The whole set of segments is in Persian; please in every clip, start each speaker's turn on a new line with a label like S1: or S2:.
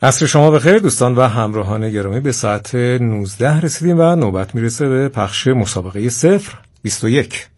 S1: عصر شما بخیر دوستان و همراهان گرامی. به ساعت 19 رسیدیم و نوبت میرسه به پخش مسابقه 021.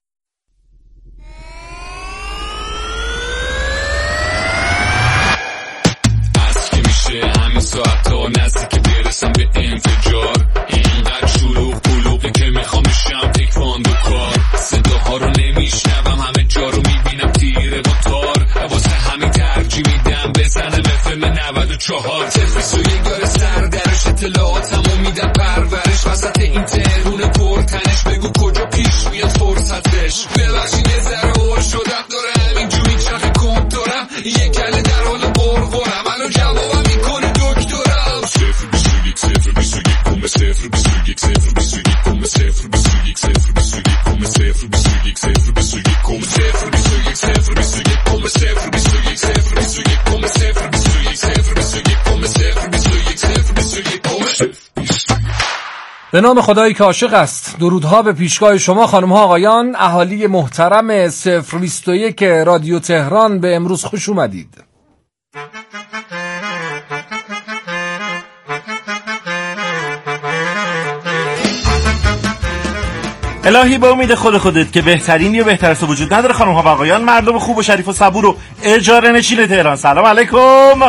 S2: از که میشه همین ساعت ها نزدیک برسم به انفجار، اینقدر شلوغ پلوغی که میخوام بشم تکواندو کار. صداها رو نمیشنوم، همه جا رو میبینم تیره با تار، واسه همین ترجیح میدم بزنم FM 94. تلویزیون داره سردرش، اطلاعاتمو میدم پرورش، وسط این تهرون پرتنش بگو کجا پیش میاد فرصتش. ببخشید یه ذره هول شدم، داره همینجوری چرخ کند دارم، یه کله در حال قرقرم، الان جوابم میکنه دکترم. 021 021 کم 021 021 کم 021 021 کم 021 021 کم 021 021 کم 021 021 کم 021 021 کم 021 021 کم.
S3: به نام خدایی که عاشق است. درودها به پیشگاه شما خانم ها آقایان، اهالی محترم 021 رادیو تهران. به امروز خوش اومدید.
S4: الهی به امید خودت که بهترین یا بهترست وجود نداره خانم ها و آقایان، مردم خوب و شریف و صبور و اجاره نشین تهران، سلام علیکم.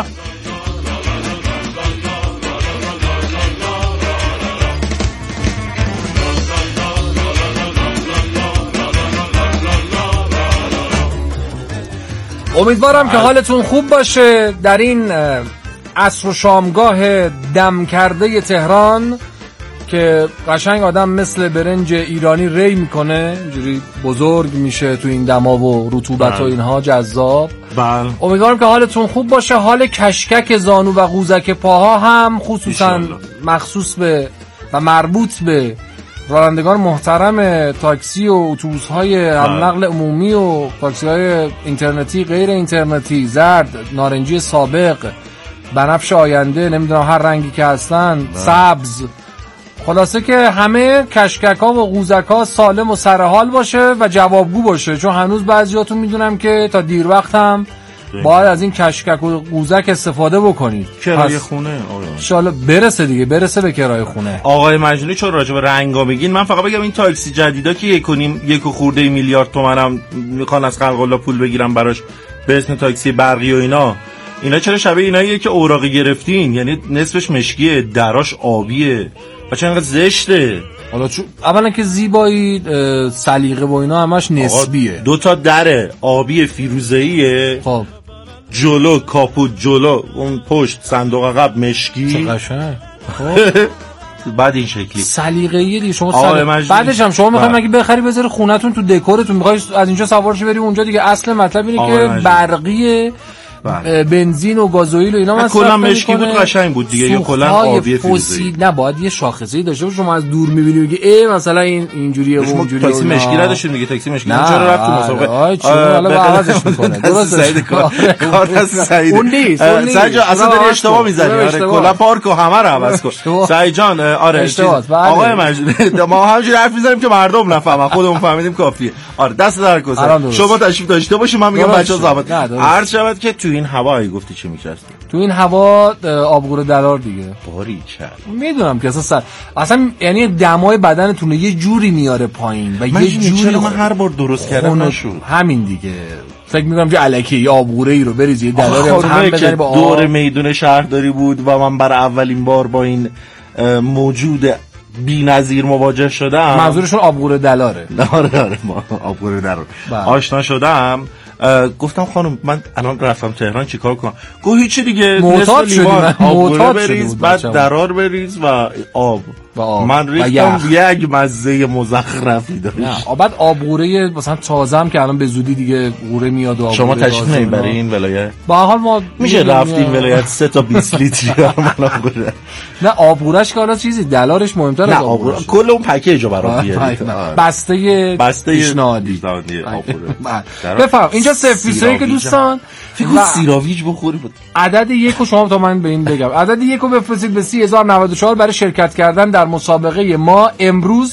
S3: امیدوارم که حالتون خوب باشه در این عصر و شامگاه دم کرده تهران که قشنگ آدم مثل برنج ایرانی ری میکنه، اینجوری بزرگ میشه تو این دما و رطوبت و اینها، جذاب. امیدوارم که حالتون خوب باشه. حال کشکک زانو و قوزک پاها هم خصوصا مخصوص به و مربوط به رانندگان محترم تاکسی و اتوبوس‌های نقل عمومی و تاکسی‌های اینترنتی، غیر اینترنتی، زرد، نارنجی سابق، بنفش آینده، نمیدونم هر رنگی که هستن، سبز، خلاصه که همه کشکک‌ها و قوزک‌ها سالم و سرحال باشه و جوابگو باشه، چون هنوز بعضیاتون میدونم که تا دیر وقت هم باید از این کشکک و قوزک استفاده بکنید.
S4: کرایه خونه
S3: انشالله برسه دیگه، برسه به کرایه خونه.
S4: آقای مجنونی چون راجع به رنگا میگین، من فقط بگم این تاکسی جدیدا که 1 و خورده میلیارد تومنم میخوان از خلق الله پول بگیرن براش به اسم تاکسی برقی و اینا چرا شبیه ایناییه که اوراقی گرفتین؟ یعنی نصفش مشکیه، دراش آبیه و چرا انقدر زشته؟
S3: حالا اولا که زیبایی، سلیقه و اینا همش نسبیه.
S4: 2 دره آبی فیروزه‌ایه،
S3: خب
S4: جلو کاپوت، جلو اون پشت صندوق عقب مشکی،
S3: چه قشنگ.
S4: بعد این شکلی
S3: سلیقه‌ای دیگه. شما بعدش هم شما میخواید مگه بخری بذاری خونتون تو دکورتون، میخوای از اینجا سوارش بری اونجا دیگه. اصل مطلب اینه که برقی، بنزین و گازوئیل و اینا مصرف
S4: کلا مشکی بود، قشنگ بود دیگه، یا کلا آبی فیروزه‌ای.
S3: نه باید یه شاخصه‌ای داشته باشه، شما از دور می‌بینی میگی ای مثلا این اینجوریه و اونجوریه.
S4: تاکسی مشکی نداشتیم دیگه، تاکسی مشکی چرا رفت تو مسابقه؟
S3: حالا با عوضش می‌کنه. درست
S4: سعید کار سعید
S3: اون نیست
S4: سعید جان، اصلا داری اشتباه می‌زنی. آره کلا پارک و همه رو عوض کن سعید جان. آره آقای مجید، ما همینجوری حرف می‌زنیم که مردم نفهمن، خودمون فهمیدیم کافیه. آره دست در کن. شما تشریف داشته باشید، من میگم بچه‌ها زحمت عرض شود که تو این هوایی گفتی چی می‌چسته؟
S3: تو این هوا آبگور دلار دیگه.
S4: باریکلا.
S3: میدونم که اصلا یعنی دمای بدنتون یه جوری میاره پایین و یه جوری
S4: من هر بار درست کردم نشد.
S3: همین دیگه. فکر می‌کنم که الکی یه آبگوره ای رو بریزی، یه دلاری هم بزنی با
S4: دور میدون شهرداری بود و من برای اولین بار با این موجود بی‌نظیر مواجه شدم.
S3: منظورشون آبگوره دلاره.
S4: آره ما آبگوره دلار آشنا شدم. گفتم خانم من الان رفتم تهران چیکار کنم؟ گفت هیچ دیگه،
S3: معتاد شدی،
S4: آبگوره بریز، بعد درار بریز و آب. من ریختم یک مزه مزخرفی داشت.
S3: بعد آبگوره مثلا تازه هم که الان به زودی دیگه قوره میاد و
S4: شما تشریف نمیبری این ولایت؟
S3: با حال ما
S4: میشه رفتیم ولایت 3 تا 20 لیتری آبگوره.
S3: نه آبگورش که حالا چیزی دلارش مهمتر از آبگوره،
S4: کل اون پکیج رو برام بیارید.
S3: بسته پیشنهادی
S4: آبگوره.
S3: بفهم اینجا 021 که دوستان
S4: فکر سیراویج بخوری بود.
S3: عدد 1 رو شما تا من به این بگم، عدد 1 رو بفرستید به 30094 برای شرکت کردن در مسابقه ما. امروز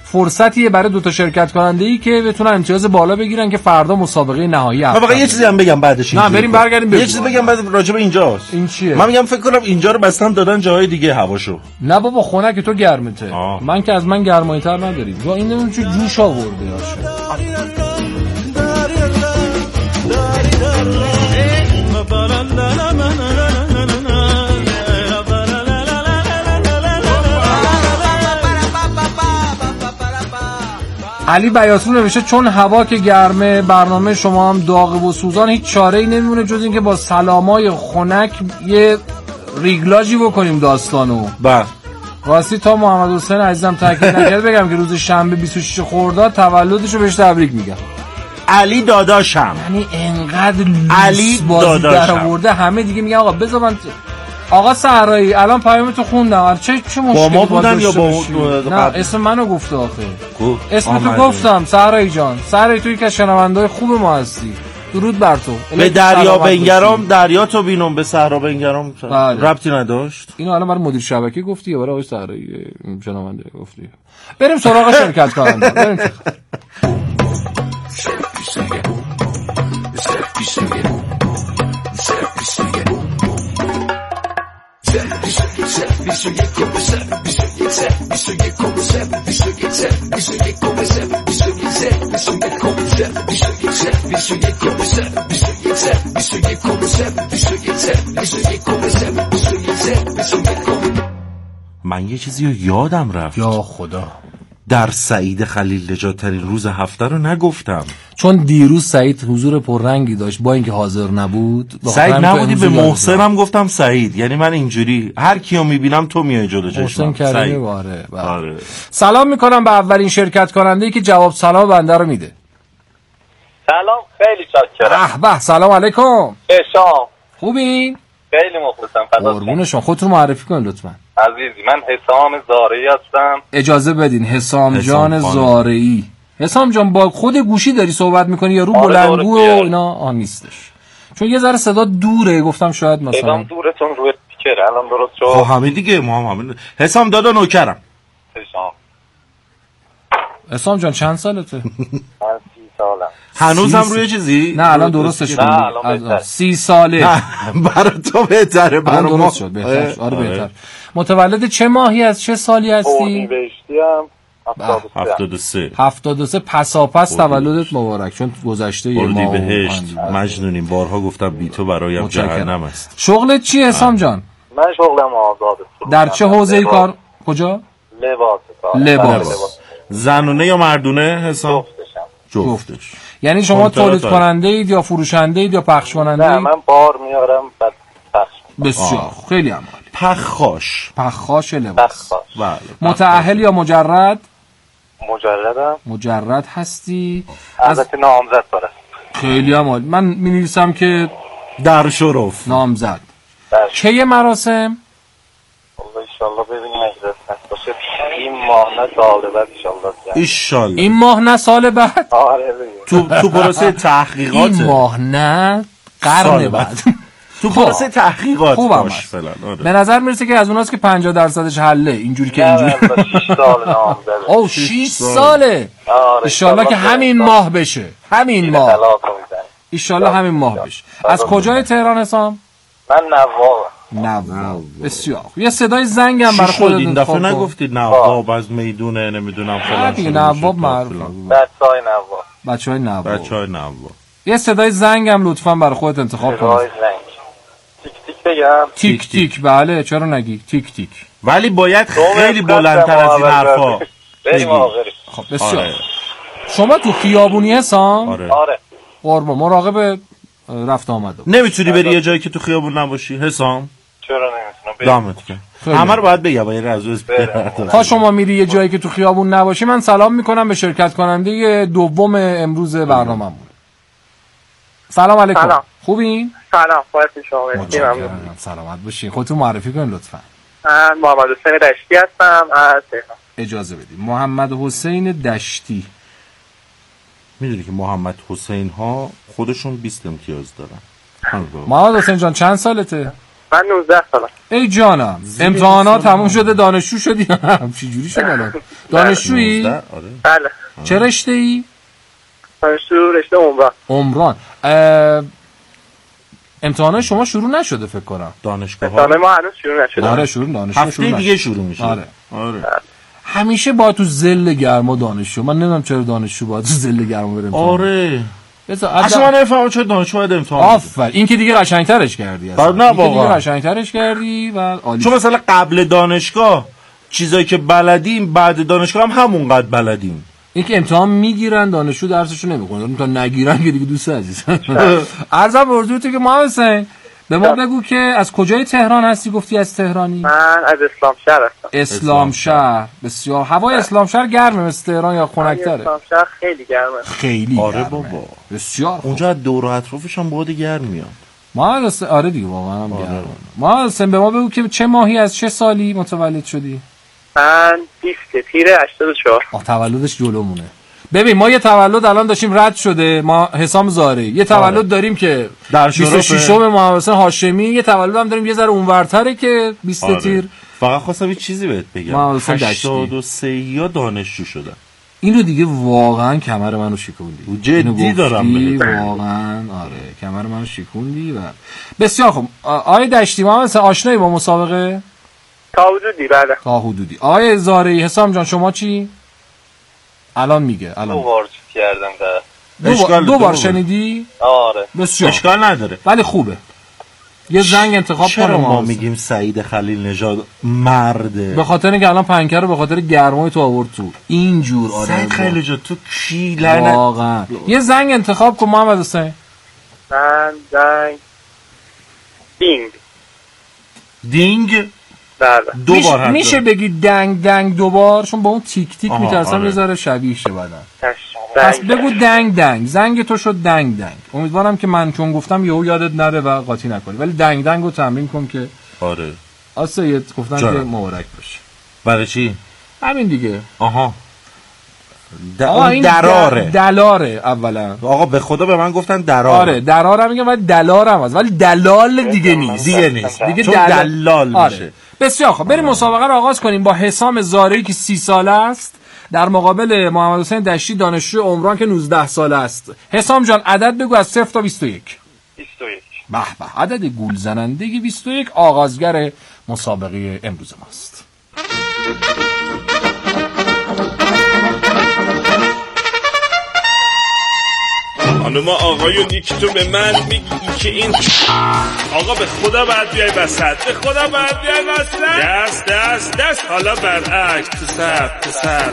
S3: فرصتیه برای دو تا شرکت کننده‌ای که بتونن امتیاز بالا بگیرن که فردا مسابقه نهایی
S4: من فقط یه چیزی هم بگم بعدش.
S3: نه بریم برگردیم
S4: یه چیزی بگم بعد راجع به اینجاست.
S3: این چیه؟
S4: من میگم فکر کنم اینجا رو بستن دادن جاهای دیگه هواشو.
S3: نه بابا خنک تو گرمته. من که از من گرمایی‌تر نداریم. یا این نمیدونم چه جوش آورده باشه. علی بیاتون نوشته چون هوا که گرمه برنامه شما هم داغ و سوزان هیچ چاره‌ای نمیمونه جز اینکه با سلامای خنک یه ریگلاژی بکنیم داستانو.
S4: بله
S3: راستی تا محمد حسین عزیزم تاکید نکرد بگم که روز شنبه 26 خرداد تولدشو بهش تبریک میگم.
S4: علی داداشم،
S3: یعنی انقدر
S4: علی
S3: بازی در آورده همه دیگه میگن آقا بذار من آقا صحرایی الان پیامتو خوندم. چه مشکلی
S4: با ما بودن یا با
S3: نه اسم منو گفته آخه. اسم تو گفتم صحرایی جان. صحرایی توی که شنونده‌های خوب ما هستی. درود بر تو.
S4: به دریا بنگرام دریا تو بینم به صحرا بنگرام ربطی نداشت.
S3: اینو الان برای مدیر شبکه گفتی یا برای آقای صحرایی شنونده گفتی؟ بریم سراغ شرکت کننده. بریم.
S4: من یه چیزی رو یادم رفت.
S3: یا خدا،
S4: در سعید خلیل نژاد ترین روز هفته رو نگفتم.
S3: چون دیروز سعید حضور پررنگی داشت با اینکه حاضر نبود.
S4: سعید نبودی به محسنم گفتم سعید. یعنی من اینجوری هر کیو میبینم تو میای جلو چشمم.
S3: محسن کریمی باره.
S4: آره.
S3: سلام میکنم به اولین شرکت کننده‌ای که جواب سلام بنده رو میده.
S5: سلام، خیلی چاکرم.
S3: به سلام علیکم.
S5: شام
S3: خوبین؟
S5: خیلی مخلصم.
S3: قربون شما. خودتون معرفی کنید لطفا.
S5: عزیزی من حسام زارعی هستم.
S3: اجازه بدین حسام جان زارعی. حسام جان با خود گوشی داری صحبت میکنی یا رو بلندگو و اینا؟ نیستش چون یه ذره صدا دوره. گفتم شاید مثلا
S5: صدام دورتون روی اسپیکر. الان درست شد؟
S4: خب همین دیگه ما همین. حسام دادا نوکرم.
S3: حسام جان چند سالته؟
S5: من 30 سالم.
S4: هنوزم روی چیزی؟
S3: نه الان درستش شد. 30 ساله.
S4: برای تو بهتره. برای ما
S3: شد بهتر. آره بهتر. متولد چه ماهی از چه سالی هستی؟
S5: اردیبهشتی‌ام.
S3: 73 پساپس تولدت مبارک. چون گذشته یه ماه
S4: اردیبهشت مجنونیم. بارها گفتم بی تو برایم جهنم است.
S3: شغلت چیه حسام جان؟
S5: من شغلم آزاده.
S3: در چه حوزه‌ای کار؟ کجا؟
S5: لباس.
S4: زنونه یا مردونه حسام؟ جفتش.
S3: یعنی شما تولید کننده اید یا فروشنده اید یا پخش کننده اید؟
S5: نه من بار میارم بعد پخش.
S3: بسیار خیلی عالی.
S4: پخاش
S3: لباس.
S4: بله.
S3: متأهل یا مجرد؟
S5: مجردم.
S3: مجرد هستی؟
S5: البته نامزد داره.
S3: خیلی عالی. من می‌نویسم که
S4: در شرف
S3: نامزد. چه مراسم؟
S5: ان شاءالله ببینیم اگه دست باشه این ماه نه سال بعد ان
S4: شاءالله.
S3: این ماه نه سال بعد؟
S5: آره
S4: تو پروسه تحقیقات.
S3: این ماه نه قرن بعد.
S4: تو پروسه تحقیقات
S3: باش
S4: فلان.
S3: به نظر میرسه که از اوناست که 50% حله اینجوری که اینجوری.
S5: 6 سال نامزده.
S3: اوه 6 ساله. ان شاءالله که همین ماه بشه. همین ماه. ان شاءالله همین ماه بشه. از کجای تهران حسام؟
S5: من نواب.
S3: بسیار. یه صدای زنگم برای خودت.
S4: این دفعه نگفتید نواب از میدونه نمیدونم فلان.
S3: دیگه نواب معروفه.
S5: بچهای
S3: نواب. یه صدای زنگم لطفاً برای خودت انتخاب کن.
S5: تیک تیک بگم.
S3: تیک تیک بله چرا نگی تیک تیک.
S4: ولی باید خیلی بلندتر از این حرفا.
S3: خب بسیار. شما تو خیابونی حسام؟
S5: آره.
S3: قربان مراقب رفت آمد.
S4: نمیتونی بری یه جایی که تو خیابون نباشی حسام؟
S5: چرا نمیتونم؟
S4: دامت کن. همه رو باید بگم باید از
S3: تا شما میری یه جایی که تو خیابون نباشی من سلام میکنم به شرکت کننده دوم امروز برنامه‌مون. سلام علیکم.
S6: سلام.
S3: خوبین؟
S6: سلام خواهد شما.
S3: سلامت باشین. خودتون معرفی کنید لطفا.
S6: من محمد حسین دشتی هستم از تهران.
S3: اجازه بدید. محمد حسین دشتی.
S4: میدونی که محمد حسین ها خودشون 20 امتیاز دارن.
S3: محمد حسین جان چند سالته؟
S6: من 19 سالم.
S3: ای جانم امتحانات تموم شده دانشجو شدی؟ چی جوری شد الان؟ دانشجویی؟
S6: بله.
S3: چه رشته ای؟
S6: دانشجو رشته
S3: عمران. امتحانات شما شروع نشده فکر کنم.
S4: دانشگاه
S6: ها ما هنوز شروع نشده.
S3: آره دانشجو
S4: هفته دیگه شروع میشه.
S3: آره. همیشه با تو ذل گرما دانشجو. من نمیدونم چرا دانشجو با تو ذل گرما بره.
S4: آره. اصلا من نفهمم چرا دانشجو باید امتحان بده.
S3: آفر این که دیگه قشنگترش کردی
S4: اصلا. نه واقعا.
S3: دیگه قشنگترش کردی و عالی.
S4: چون مثلا قبل دانشگاه چیزایی که بلدیم بعد دانشگاه هم همونقدر بلدیم.
S3: این که امتحان میگیرن دانشجو درسشو نمیخونن تا نگیرن که دیگه دوست عزیز. عرضم به حضورت که محمد حسین به ما بگو که از کجای تهران هستی؟ گفتی از تهرانی؟
S6: من از اسلام شهر هستم.
S3: اسلام شهر. بسیار. هوای اسلام شهر گرمه مثل تهران یا خنک‌تره؟
S6: اسلام شهر خیلی گرمه.
S3: خیلی.
S4: آره
S3: گرمه.
S4: بابا.
S3: بسیار.
S4: اونجا دور و اطرافش هم باد گرم میاد.
S3: محمد حسین آره دیگه واقعا هم گرمه. محمد حسین به ما بگو که چه ماهی از چه سالی متولد شدی؟
S6: من 20 تیر 84.
S3: تولدش جلومونه. ببین ما یه تولد الان داشتیم رد شده، ما حسام زاره یه تولد داریم که
S4: در
S3: 26 محمد حسین هاشمی، یه تولد هم داریم یه ذره اونورتره که 20 تیر.
S4: فقط خواستم یه چیزی بهت بگم. 83 یا دانشجو شدن.
S3: اینو دیگه واقعا کمر منو شکوندی.
S4: جدی دارم
S3: واقعا آره کمر منو شکوندی. و بسیار خوب. آیه دشتی محمد حسین آشنایی با مسابقه؟
S6: تا حدودی بله.
S3: تا حدودی. آیه زاره حسام جان شما چی؟ الان میگه. الان
S5: 2 بار کردم.
S3: دو بار شنیدی؟
S5: آره.
S3: بسیار.
S4: اشکال نداره.
S3: ولی خوبه. یه زنگ انتخاب کنه.
S4: چرا ما میگیم سعید خلیل نژاد مرده؟
S3: به خاطر اینکه الان پنکر رو به خاطر گرمای تو آورد تو. اینجور آدم.
S4: سعید خلیل نژاد تو کی لعنت؟
S3: واقعا. یه زنگ انتخاب کن محمد حسین.
S6: من زنگ
S4: دینگ
S6: بله.
S4: 2 بار
S3: میشه بگی دنگ دنگ 2 بار؟ چون با اون تیک تیک میترسم یه ذره شبیه شه بعدن. پس بگو دنگ دنگ. زنگ تو شد دنگ دنگ. امیدوارم که من چون گفتم یهو یادت نره و قاطی نکنی، ولی دنگ دنگ رو تمرین کن که
S4: آره.
S3: آسه گفتن که مبارک باشه.
S4: برای چی؟
S3: همین دیگه.
S4: آها.
S3: این
S4: دراره.
S3: دلاره اولا.
S4: آقا به خدا به من گفتن دراره.
S3: آره دراره میگم ولی دلارم هست ولی دلال دیگه نیست.
S4: دیگه چون دلال
S3: آره.
S4: میشه.
S3: بسیار خب بریم مسابقه رو آغاز کنیم با حسام زارعی که 30 ساله است در مقابل محمد حسین دشتی دانشجو عمران که 19 ساله است. حسام جان عدد بگو از 0 تا 21.
S5: 21.
S3: به به عدد گول زننده 21 آغازگر مسابقه امروز ماست.
S7: خانم آقایون که تو به من میگی که این آقا به خدا باید بیای وسط، به خدا باید بیای وسط. دست دست دست حالا برعکس تو سر.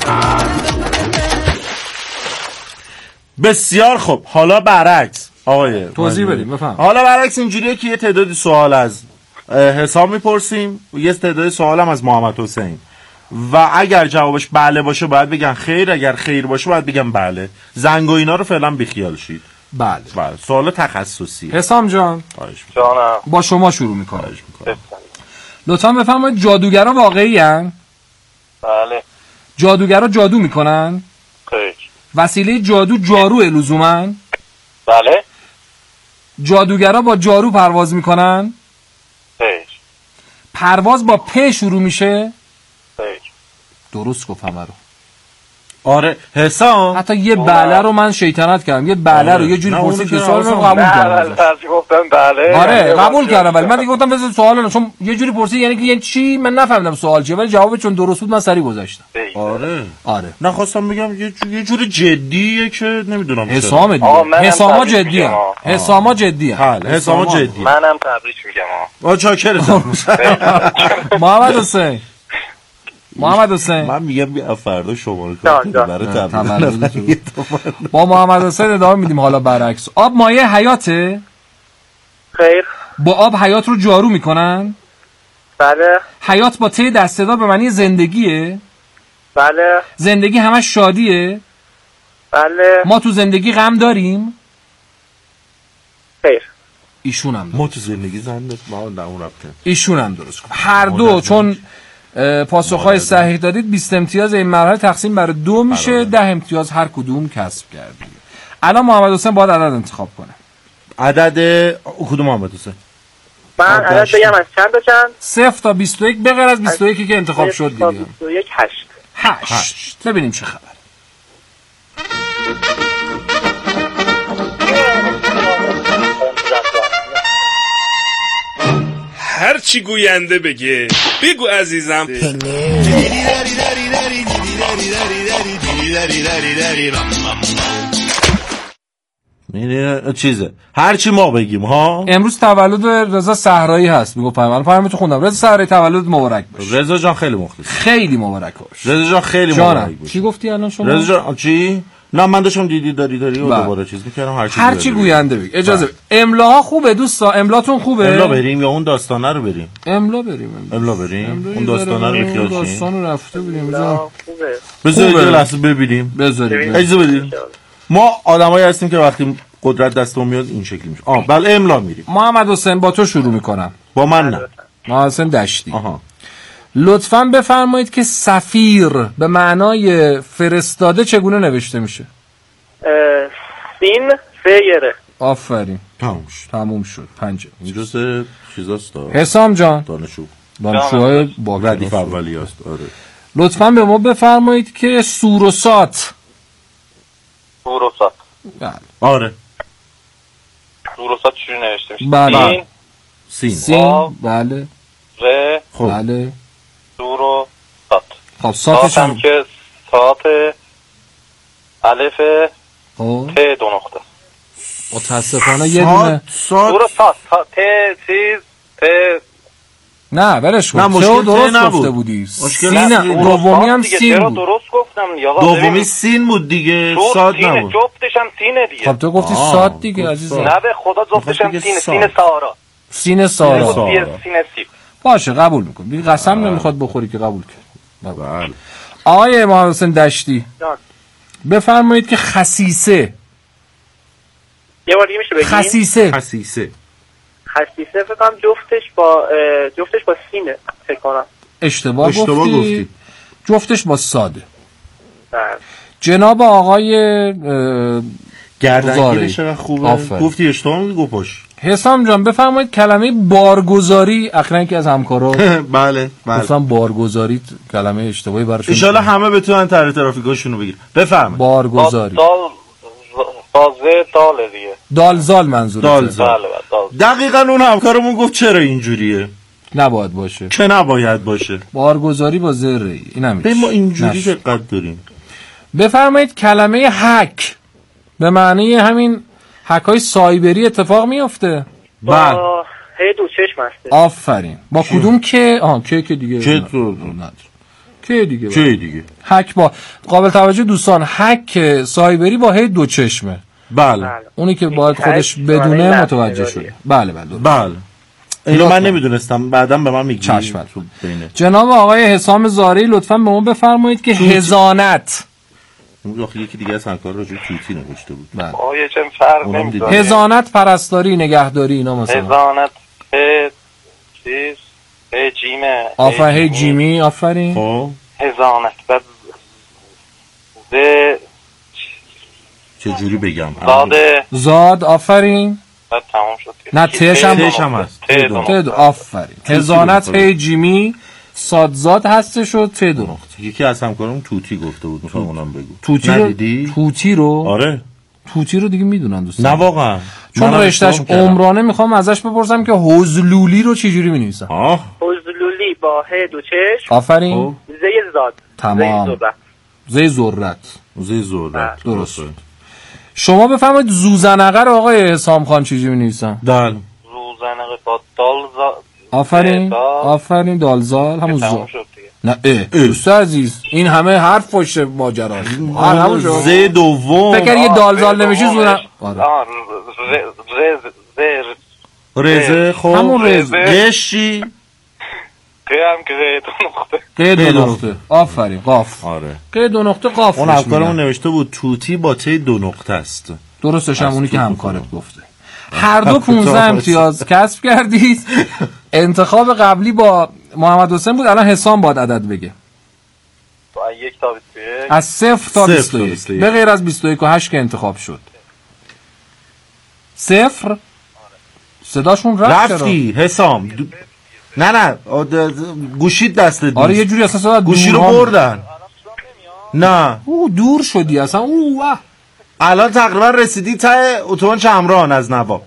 S4: بسیار خوب. حالا برعکس آقای
S3: توضیح بدیم بفهم.
S4: حالا برعکس اینجوریه که یه تعدادی سوال از حسام میپرسیم، یه تعدادی سوال هم از محمد حسین و اگر جوابش بله باشه باید بگن خیر، اگر خیر باشه باید بگن بله. زنگ و اینا رو فعلا بیخیال شید.
S3: بله.
S4: سوال تخصصی.
S3: حسام جان
S5: جانم
S3: با شما شروع میکنم. لطفا بفرمایید جادوگرا واقعی ان؟
S5: بله.
S3: جادوگرا جادو میکنن؟
S5: خیر.
S3: وسیله جادو جارو لزوما؟
S5: بله.
S3: جادوگرا با جارو پرواز میکنن؟
S5: خیر.
S3: پرواز با پ شروع میشه؟
S5: خیر.
S3: درست گفت همه رو.
S4: آره حسام
S3: حتی یه بله رو من شیطنت کردم. یه بله رو یه جوری پرسید که سوال رو قبول کردم.
S5: گفتم بله.
S3: آره قبول کردم ولی من دیگه گفتم بذار سوالو چون یه جوری پرسید یعنی که یه چی من نفهمیدم سوال چیه ولی جواب چون درست بود من سریع گذاشتم. آره
S4: نخواستم بگم یه جور جدیه که نمیدونم
S3: حسام دیگه. حساما جدیه. حساما جدیه.
S4: حساما جدی.
S5: منم تبریک میگم.
S4: چاکرتم.
S3: محمد حسین
S4: من میگم فردا شماره کارت برای تبریک
S3: با محمد حسین ادامه میدیم. حالا برعکس آب مایه حیاته؟
S6: خیر.
S3: با آب حیات رو جارو میکنن؟
S6: بله.
S3: حیات با ته دسته‌دار به معنی زندگیه؟
S6: بله.
S3: زندگی همش شادیه؟
S6: بله.
S3: ما تو زندگی غم داریم؟
S6: خیر.
S3: ایشونم
S4: ما تو زندگی زنده ما نه اون رفته.
S3: ایشونم درست گفت. هر دو چون پاسخهای صحیح دادید 20 امتیاز این مرحله تقسیم بر 2 میشه. 10 امتیاز هر کدوم کسب کردید. الان محمد حسین باید عدد انتخاب کنه.
S4: عدد کدوم محمد حسین؟
S6: من عدد بگم از چند تا چند؟
S3: 0 تا 21 به غیر از 21 که انتخاب شد دیگه.
S6: 21 8.
S3: 8. ببینیم چه خبر.
S7: هر چی گوینده بگه بگو عزیزم.
S4: چیزه هر چی ما بگیم ها.
S3: امروز تولد رضا صحرایی هست. میگم پیامتو خوندم. رضا صحرایی تولد مبارک باشه.
S4: رضا جان خیلی مخلص.
S3: خیلی مبارک باشه.
S4: رضا جان خیلی مبارک باشه.
S3: چی گفتی الان شما؟
S4: رضا جان چی؟ نه من داشتم دیدی داری و دوباره چیز میکردم.
S3: هر چی گوینده بگی. اجازه املاها خوبه دوستا؟ املاتون خوبه؟
S4: املا بریم یا اون داستانه رو بریم؟
S3: املا بریم.
S4: اون داستانه رو میخیال چی؟
S3: داستانو رفته بودیم.
S6: خوبه.
S4: بذارید لحظه ببینیم. اجازه بدید. ما آدمایی هستیم که وقتی قدرت دستمون میاد این شکلی میشه. بله املا میریم.
S3: محمد حسین با تو شروع میکنم.
S4: با من نه.
S3: محمد حسین دشتی. لطفاً بفرمایید که سفیر به معنای فرستاده چگونه نوشته میشه؟
S6: سین فیره.
S3: آفرین.
S4: تموم
S3: شد. 5
S4: اینجا سه چیزاست.
S3: حسام جان
S4: دانشجوهای
S3: با
S4: ردیف اولی است. آره.
S3: لطفاً به ما بفرمایید که سوروسات.
S5: بله.
S4: آره.
S5: سوروسات چجوری نوشته میشه؟
S3: بله.
S5: سین.
S3: بله.
S5: ر.
S3: بله.
S5: سوروسات.
S3: خب ساتش
S5: هم که سات الف ت 2 نقطه.
S3: متاسفانه یه دونه
S5: سوروسات ت چیز ت.
S3: نه برش کن.
S4: مشکل
S3: درست گفته بودی. سین دومی هم سین بود.
S5: درست گفتم یا
S4: دومی سین بود دیگه. ساد نبود.
S5: جفتش هم سینه دیگه.
S3: خب تو گفتی ساد دیگه عزیزم.
S5: نه به خدا جفتش هم سینه. سین سارا. سین سیب.
S3: باشه قبول میکنم. دیگه قسم نمیخواد بخوری که قبول کرد. بله. آقای محمد حسین دشتی بفرمایید که خسیسه.
S6: یه بار دیگه میشه بگید؟
S3: خسیسه
S6: فکر کنم جفتش با سینه فکر کنم.
S3: اشتباه گفتی. جفتش با ساده.
S6: بله.
S3: جناب آقای
S4: گردنگیرش خوبه. گفتی اشتباه گفت.
S3: حسام جان بفرمایید کلمه بارگذاری اخیراً که از همکارا
S4: بله
S3: گفتم بارگذاری کلمه اشتباهی براشون.
S4: ان شاءالله همه بتونن طرح ترافیکاشونو بگیرن. بفرمایید.
S3: بارگذاری.
S5: دال دیگه.
S3: دالزال منظورته.
S5: بله.
S4: دقیقاً اون همکارمون گفت چرا اینجوریه.
S3: نباید باشه.
S4: که نباید باشه.
S3: بارگذاری با زره. اینم
S4: ما اینجوری دقت داریم.
S3: بفرمایید کلمه هک به معنی همین هکای سایبری اتفاق میفته.
S6: بله. هی دو چشم هسته.
S3: آفرین. با کدوم که که دیگه که دیگه هک با قابل توجه دوستان هک سایبری با هی دو چشمه.
S4: بله.
S3: اونی که باید خودش بدونه متوجه شده. بله.
S4: اینو من نمیدونستم بعدم به من میگی.
S3: چشم. جناب آقای حسام زارعی لطفاً به ما بفرمایید که هزانت.
S4: اون یکی دیگه از همکار راجع توتی نوشته بود.
S5: آیه چه فرق نمی‌کنه.
S3: هزانت پرستاری نگهداری اینا مثلا.
S5: هزانت چیز جیمه.
S3: آفرین جیمی آفرین.
S4: خب
S5: هزانت بعد
S4: چه جوری بگم؟
S3: زاد آفرین.
S5: بعد تمام شد.
S3: نه تش هم هست. ت آفرین. هزانت هی جیمی سادزاد هستش و ت 2 نقطه.
S4: یکی از همکارم توتی گفته بود میخوام اونم بگو.
S3: توتی رو
S4: آره
S3: توتی رو دیگه میدونن دوستان.
S4: نه واقعا
S3: چون رشتهش عمرانه میخوام ازش بپرسم که حوزلولی رو چجوری می‌نویسن.
S6: حوزلولی با ه دو چشم.
S3: آفرین.
S6: زی زاد.
S3: تمام. زی ذرت.
S4: درست.
S3: شما بفرمایید زوزنقه رو آقای حسام خان چجوری می‌نویسن؟
S5: زوزنقه با دال
S3: آفرین دالزال همون زال. نه دوست عزیز این همه حرف پشت ماجراست.
S4: ز دوم
S3: فکر یه دالزال نمیشه زونه.
S4: رزه. خب
S3: همون رزه.
S4: گشی
S5: هم که
S3: ق 2 نقطه. آفرین قاف.
S4: آره
S3: ق 2 نقطه قاف.
S4: اون همکارمون نوشته بود توتی با ت 2 نقطه است.
S3: درستش هم اونی که همکارت گفته. هر دو 15 امتیاز کسب کردید. انتخاب قبلی با محمد حسین بود. الان حسام باید عدد بگه.
S5: یک تا 21
S3: از 0 تا 21 به غیر از 21 و 8 که انتخاب شد. 0 صداشون
S4: رفتی حسام نه گوشید دستت نیست.
S3: آره یه جوری اصلا
S4: گوشی رو بردن. نه
S3: دور شدی اصلا.
S4: الان تقریبا رسیدی ته اتوبان چمران از نواب.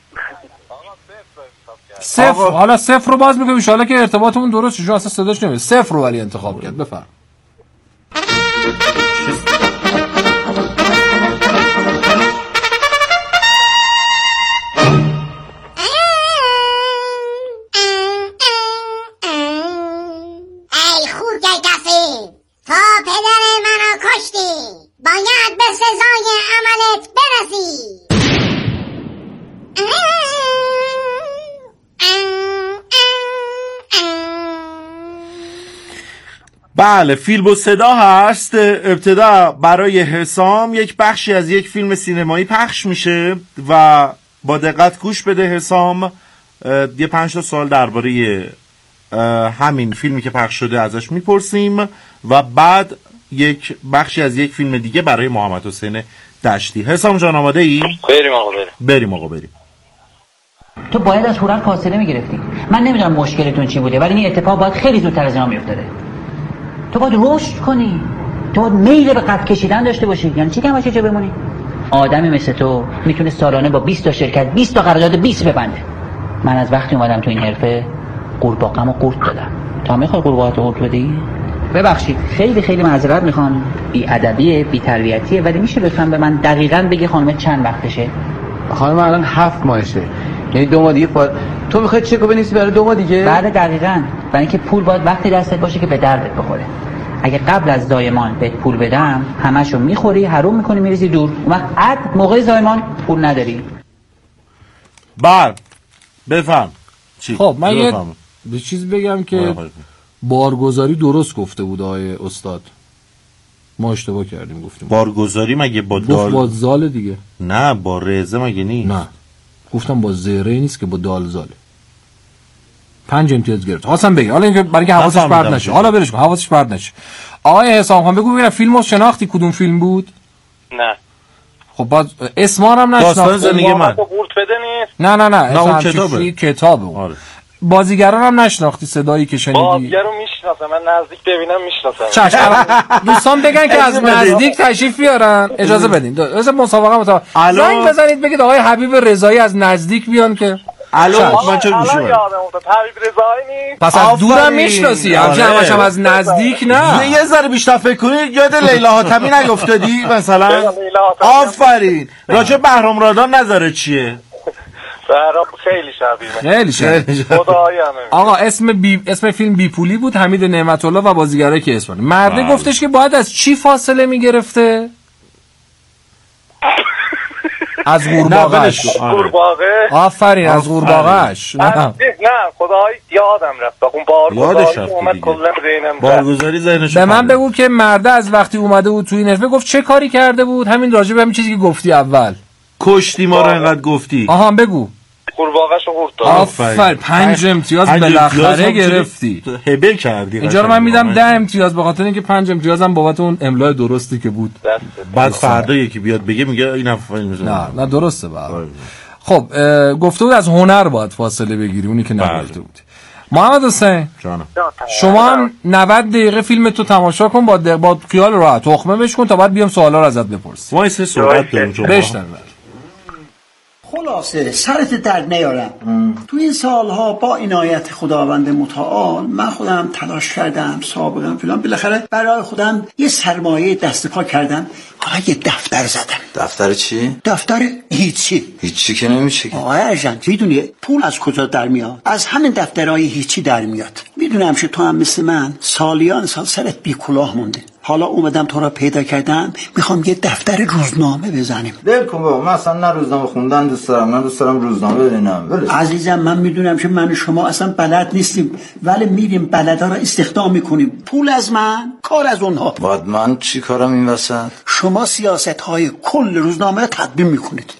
S3: صفر. حالا صفر رو باز میگم ان شاءالله که ارتباطمون درست شه. اصلا صداش نمیاد. صفر رو ولی انتخاب کرد. بفرم.
S8: تا پدر منو کشتی باید به سزای عملت برسی.
S4: بله فیلم و صدا هست. ابتدا برای حسام یک بخشی از یک فیلم سینمایی پخش میشه و با دقت گوش بده حسام. یه 5 سوال درباره همین فیلمی که پخش شده ازش میپرسیم و بعد یک بخشی از یک فیلم دیگه برای محمد حسین دشتی. حسام جان آماده ای؟ بریم آقا.
S9: تو باید از هورخ فاصله میگرفتی. من نمیدونم مشکلتون چی بوده ولی این اتفاق باید خیلی زودتر از اینا میافتاده. تو باید رشد کنی. تو باید میل به قد کشیدن داشته باشی. یعنی چی که همش جا بمونی؟ آدمی مثل تو میتونه سالانه با 20 تا شرکت 20 تا قرارداد 20 ببنده. من از وقتی اومدم تو این حرفه قورباغه‌مو قورت دادم. تا میخوای قورباغه‌تو قورت بدی؟ ببخشید خیلی معذرت میخوام. بی ادبیه، بی تربیتیه، ولی میشه لطفاً به من دقیقاً بگی خانم چند وقتشه؟
S10: خانم الان 7 ماهشه. یعنی 2 ماه دیگه تو میخوای چکو بنویسی برای 2 ماه دیگه؟
S9: بله دقیقاً. برای اینکه پول باید وقتی دستت باشه که به دردت بخوره. اگه قبل از زایمان بهت پول بدم همشو میخوری، حروم میکنی، میریزی دور. اون وقت موقع زایمان پول نداری.
S4: بفهم.
S3: خب من یه چیز بگم که بارگذاری درست گفته بود آقای استاد. ما اشتباه کردیم گفتیم
S4: بارگذاری مگه با دال
S3: با زال دیگه؟
S4: نه با رزه مگه نیست؟
S3: نه گفتم با زره نیست که با دال زاله. 5 امتیاز گرفت. خواستم بگم حالا اینکه برای اینکه حواسش پرت نشه. حالا برش کن حواسش پرت نشه. آقای حسام خان بگو ببینم فیلمو شناختی کدوم فیلم بود؟
S5: نه.
S3: خب باز اسما رو هم نشناختی.
S4: داستان زندگی من.
S5: قورت بده نیست.
S3: نه
S4: اون
S3: کتابه.
S4: آره.
S3: بازیگران هم نشناختی صدایی که شنیدی؟
S5: بازیگر رو میشناسم. من نزدیک ببینم میشناسم.
S3: چشم. دوستان بگن که از نزدیک تشریف بیارن. اجازه بدین. از مسابقه زنگ بزنید بگید آقای حبیب رضایی از نزدیک بیان که
S4: من چه گوشی
S5: حبیب رضایی نیست.
S3: پس از دورم میشناسی. همش از نزدیک نه.
S4: یه ذره بیشتر فکر کنی یاد لیلا حاتمی نیافتادی مثلا؟ آفرین. راجع بهرام رادان نظر چیه؟
S5: بهرام خیلی شبیه. خدایی همه.
S3: آقا اسم فیلم بی پولی بود. حمید نعمت الله و بازیگرایی که اسم مرده گفتش که باید از چی فاصله میگرفته؟ از قورباغه‌اش.
S5: قورباغه.
S3: آفرین از قورباغه‌اش.
S5: نه خدایی یادم رفت. اون بارگذاری اومد کلا ذهنم.
S4: بارگذاری ذهنش.
S3: به من بگو که مرده از وقتی اومده بود توی این حرفه گفت چه کاری کرده بود؟ همین راجع به همین چیزی که گفتی اول.
S4: کشتی ما رو انقدر گفتی.
S3: آها بگو.
S5: قورباغه‌شو قورت داد.
S3: آفرین 5 امتیاز بالاخره گرفتی.
S4: هبه کردی.
S3: اینجا رو من میدم 10 امتیاز به خاطر اینکه 5 امتیازم بابت اون املای درستی که بود.
S4: بعد فردا یکی بیاد بگه میگه اینم
S3: نه درسته بعد. خب گفته بود از هنر باید فاصله بگیری اونی که نگفته بود. محمد حسین
S4: جانم
S3: شما هم 90 دقیقه فیلم تو تماشا کن با خیال راحت تخمه بش کن تا بعد بیام سوالا رو ازت بپرسیم.
S4: ما سه صحبت داریم
S3: بشنو.
S11: خلاصه سرت درد نیارم. تو این سالها با عنایت خداوند متعال من خودم تلاش کردم سابقا فلان بالاخره برای خودم یه سرمایه دست پا کردم. حالا یه دفتر زدم.
S12: دفتر چی؟
S11: دفتر هیچی
S12: که نمیشه.
S11: آقای ارجن میدونی پول از کجا در میاد؟ از همین دفترهای هیچی در میاد. میدونم که تو هم مثل من سالیان سال سرت بی کلاه مونده. حالا اومدم تو را پیدا کردم میخوام یه دفتر روزنامه بزنیم.
S12: ول کن بابا. من اصلا نه روزنامه خوندن دوست دارم نه دوست دارم روزنامه ببینم.
S11: عزیزم من میدونم که من و شما اصلا بلد نیستیم ولی میریم بلدا را استخدام میکنیم. پول از من کار از اونها.
S12: بعد من چی کارم این وسط؟
S11: شما سیاست های کل روزنامه را تدوین میکنید.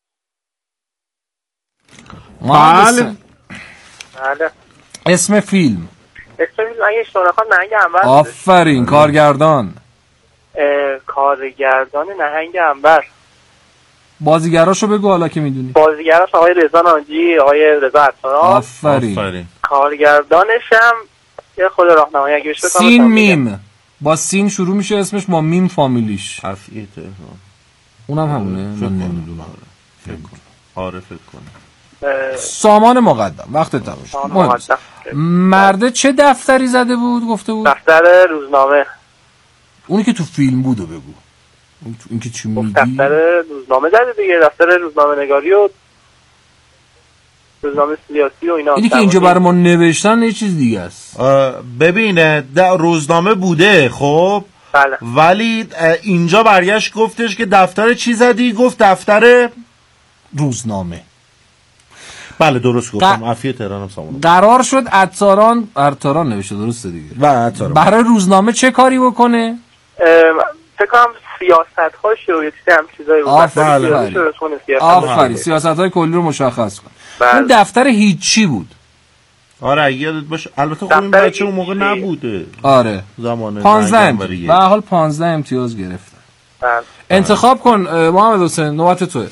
S3: بله. اسم فیلم
S6: اگه شناخت نهنگ عنبر.
S3: آفرین. کارگردان
S6: نهنگ عنبر.
S3: بازیگراشو بگو حالا که میدونی.
S6: بازیگراش آقای رضا ناجی، آقای رضا عطاران.
S3: آفرین.
S6: کارگردانش هم یه خود راهنمایی اگه بشه.
S3: سین میم، با سین شروع میشه اسمش، با میم فامیلیش.
S4: حرفیه تهران.
S3: اونم همونه. من نمیدونم.
S4: فکر کنم. آره فکر کنم.
S3: سامان مقدم. وقت تموم. مرده چه دفتری زده بود گفته بود؟
S6: دفتر روزنامه.
S3: اونی که تو فیلم بودو بگو. این که چی میگی؟
S6: دفتر روزنامه زده دیگه، دفتر روزنامه نگاری و روزنامه سیاسی و اینا.
S3: اینی که اینجا برای ما نوشتن یه چیز دیگه است.
S4: ببین روزنامه بوده خب،
S6: بله.
S4: ولی اینجا برگشت گفتش که دفتر چی زدی؟ گفت دفتر
S3: روزنامه.
S4: بله درست گفتم. عفیه تهرانم سامان.
S3: قرار شد ارتاران نوشته درسته دیگه.
S4: و ارتاران
S3: برای روزنامه چه کاری بکنه؟
S6: فکر کنم سیاست‌هاش و یه چیزایی بود.
S3: آفرین. سیاست‌های کلی رو مشخص کن. اون دفتر هیچی بود.
S4: آره یادت باشه. البته خب این بچه اون موقع نبوده.
S3: آره.
S4: زمان
S3: 15 به حال 15 امتیاز گرفتن. انتخاب کن محمد حسین، نوبت توئه.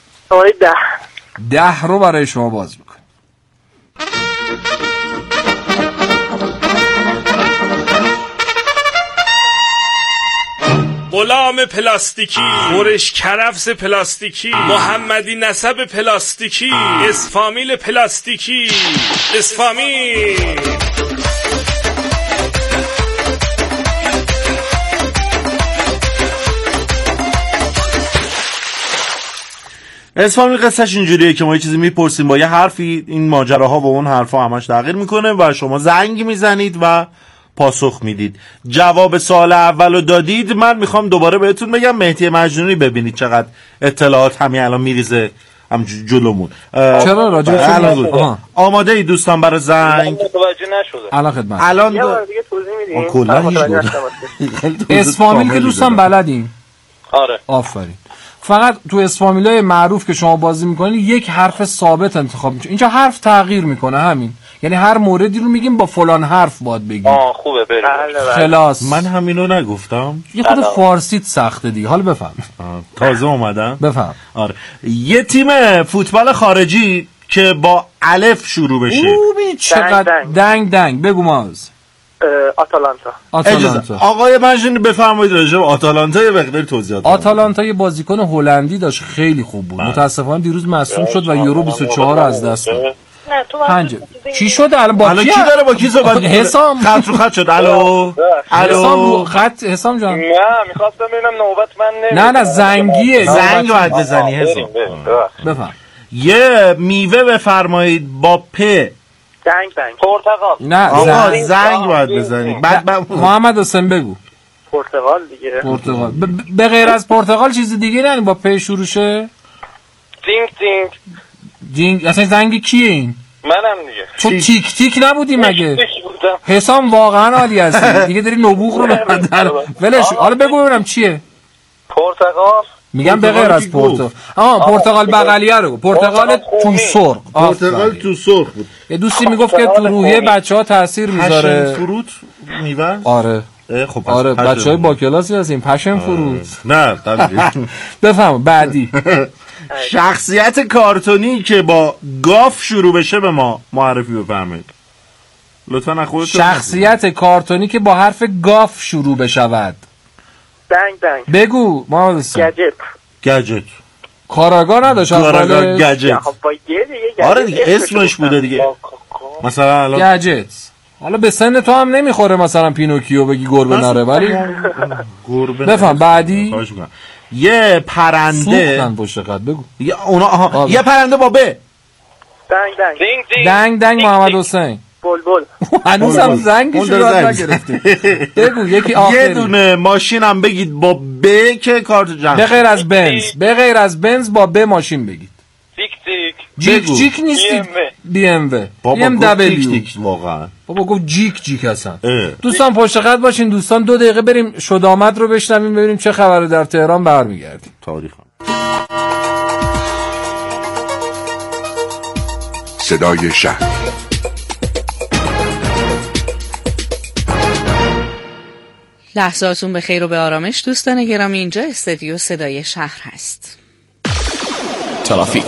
S3: 10 رو برای شما باز می‌کنم.
S7: غلام پلاستیکی، خورش کرفس پلاستیکی، محمدی نسب پلاستیکی، اسفامیل پلاستیکی، اسفامیل.
S4: اسفامیل قصهش اینجوریه که ما یه چیزی میپرسیم با یه حرفی، این ماجراها با اون حرفا همش تغییر میکنه و شما زنگ میزنید و پاسخ میدید. جواب سوال اولو دادید، من میخوام دوباره بهتون بگم مهدی مجنونی ببینید چقدر اطلاعات همین الان میریزه هم جلومون.
S3: چرا راجع
S4: آماده ای دوستان برای زنگ؟
S5: متوجه نشده.
S3: الان خدمت.
S6: الان دیگه توضیح میدیم.
S3: اسفامیل که دوستان بلدین.
S5: آره.
S3: آفرین. فقط تو اسفامیلای معروف که شما بازی میکنید یک حرف ثابت انتخاب میشه. اینجا حرف تغییر میکنه همین. یعنی هر موردی رو میگیم با فلان حرف باید بگیم.
S5: خوبه بریم.
S3: خلاص.
S4: من همینو نگفتم.
S3: یه خود فارسیت سخته دیگه. حالا بفهم.
S4: تازه اومدم.
S3: بفهم.
S4: آره. یه تیم فوتبال خارجی که با الف شروع بشه.
S3: چقدر دنگ بگو ماز.
S6: آتالانتا.
S4: آقای مجنونی بفرمایید راجع به آتالانتا یه مقدار توضیحات.
S3: آتالانتا یه بازیکن هلندی داشت خیلی خوب بود. متاسفانه دیروز مصدوم شد و یورو 24 از دست داد. چی شد الان با
S4: کی داره با کی صحبت می‌کنه؟
S3: حسام
S4: خط رو خط شد. الو
S3: خط حسام جان.
S5: نه می‌خواستم ببینم نوبت من
S3: نه زنگیه.
S4: زنگ باید بزنی حسام.
S3: بفهم.
S4: یه میوه بفرمایید با پ.
S6: دنگ
S5: پرتقال.
S3: نه
S4: آقا زنگ باید بزنی. بعد
S3: محمد حسین بگو.
S6: پرتقال دیگه.
S3: پرتقال. به غیر از پرتقال چیز دیگه نه با پ شروع شه؟ جینگ. اصلا زنگ کیه این؟
S5: منم دیگه.
S3: تو تیک تیک نبودی مگه؟ حسام واقعا عالی هستی. دیگه داری نبوغ رو ببندن. ولش. حالا بگو ببینم چیه؟
S5: پرتقال.
S3: میگم به غیر از پرتقال. پرتقال بغلیه رو. پرتقال تو سرخ.
S4: پرتقال تو سرخ بود.
S3: یه دوستی میگفت که تو روحیه بچه‌ها تاثیر میذاره.
S4: پشن فروت میوه؟
S3: آره.
S4: خب
S3: آره بچهای با کلاسی هستیم. پشن فروت.
S4: نه طبیعی.
S3: بفهم بعدی.
S4: شخصیت کارتونی که با گاف شروع بشه به ما معرفی بفرمایید. لطفاً از خودتون.
S3: شخصیت کارتونی که با حرف گاف شروع بشود.
S6: دنگ.
S3: بگو محمد حسین.
S6: گجت.
S3: کاراگاه نداشت
S4: کاراگاه گجت. آره دیگه اسمش بوده دیگه. مثلا الان
S3: گجت. حالا به سن تو هم نمیخوره مثلا پینوکیو بگی گربه نره، ولی
S4: گربه.
S3: بفهم بعدی.
S4: یه پرنده.
S3: سوختن پشت خط بگو.
S4: یه پرنده با ب.
S3: دنگ محمد حسین.
S6: بلبل.
S3: هنوزم زنگش رو نگرفتیم. بگو یکی آخری.
S4: یه دونه ماشین هم بگید با ب که کارت جمع.
S3: به غیر از بنز با ب ماشین بگید. جیک نیستی. بی ام دبلیو.
S4: واقعا
S3: بابا گفت جیک هستن. دوستان پشت خط باشین. دوستان 2 دقیقه بریم شد آمد رو بشنویم ببینیم چه خبره در تهران. برمیگردیم.
S4: تاریخ
S13: صدای شهر.
S14: لحظاتون به خیر و به آرامش دوستان گرامی. اینجا استودیو صدای شهر هست. ترافیک.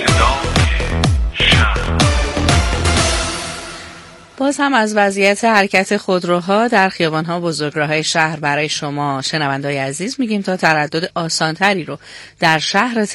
S15: باز هم از وضعیت حرکت خودروها در خیابان‌ها و بزرگراه‌های شهر برای شما شنونده‌های عزیز میگیم تا تردد آسانتری رو در شهر